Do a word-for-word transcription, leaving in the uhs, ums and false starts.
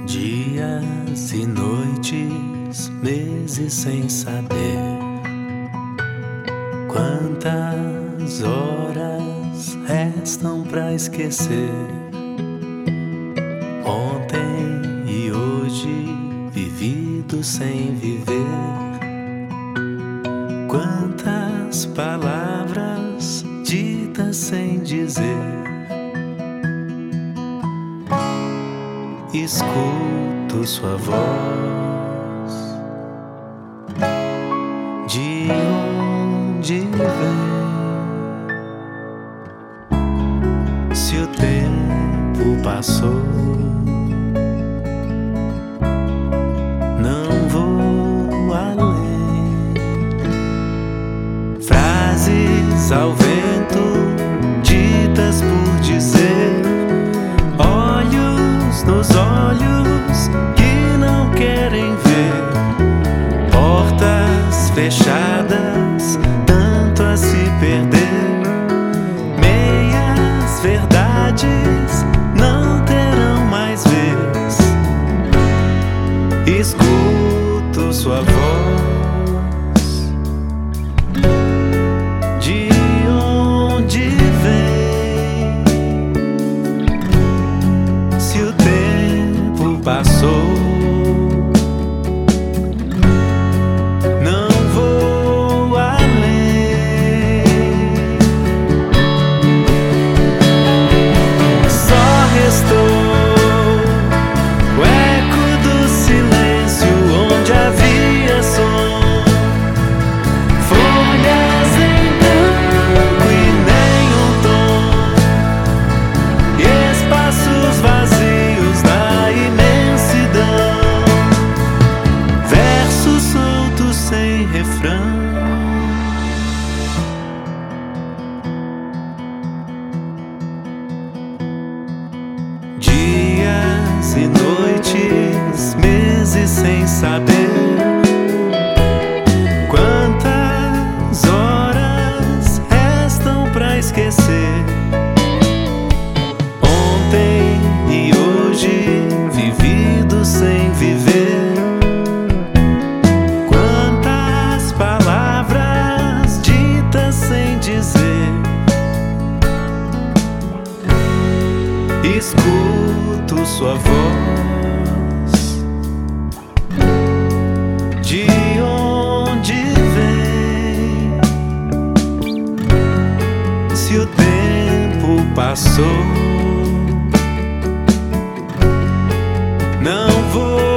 Dias e noites, meses sem saber quantas horas restam pra esquecer. Ontem e hoje, vivido sem viver. Quantas palavras ditas sem dizer. Escuto sua voz. De onde vem? Se o tempo passou, não vou além. Frases ao vento, ditas por dizer. Olhos nos olhos que não querem ver. Portas fechadas, tanto a se perder. Meias verdades não terão mais vez. Escuto sua voz. De onde vem? Se o tempo passou, não vou além. Só restou o eco do silêncio onde havia som. Folhas em branco e nenhum tom, e espaços vazios na imensidão. Versos soltos sem refrão. Dias e noites, meses sem saber quantas horas restam pra esquecer. Ontem e hoje, vivido sem viver. Quantas palavras ditas sem dizer. Escuto sua voz. De onde vem? Se o tempo passou, não vou